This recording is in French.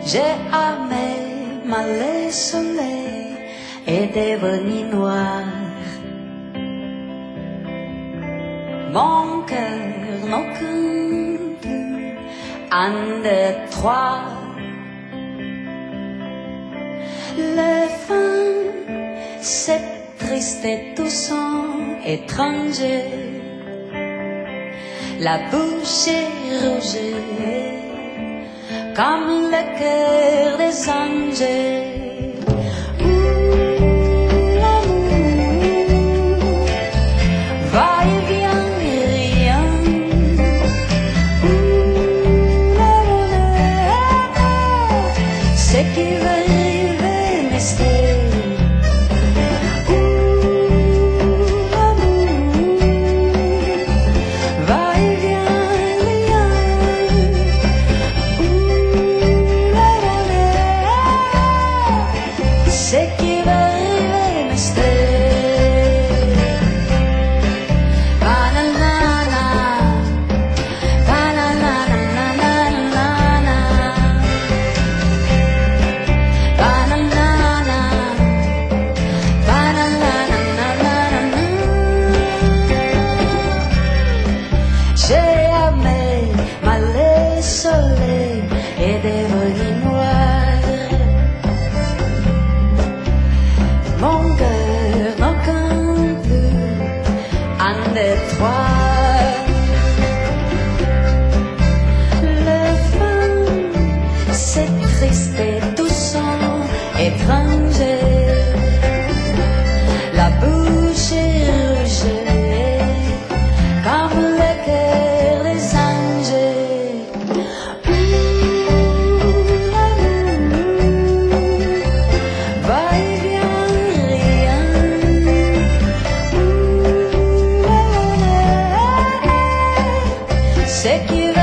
J'ai aimé, mais le soleil est devenu noir. Mon cœur n'en compte plus, un, deux, trois. Le vent, c'est triste et touchant, étranger. La bouche est rouge, comme le cœur des anges. L'amour va et vient et rien. Le bonheur, c'est qui veut arriver, mais c'est c'est qui va arriver, mais c'est banana, banana, banana, banana, banana. J'ai aimé, mais le soleil est devenu noir. Mon cœur n'en compte plus, un, deux, trois. Le vent, c'est triste et touchant, étranger. La bouche est rouge, comme le cœur des anges. L'amour va et vient. C'est qui va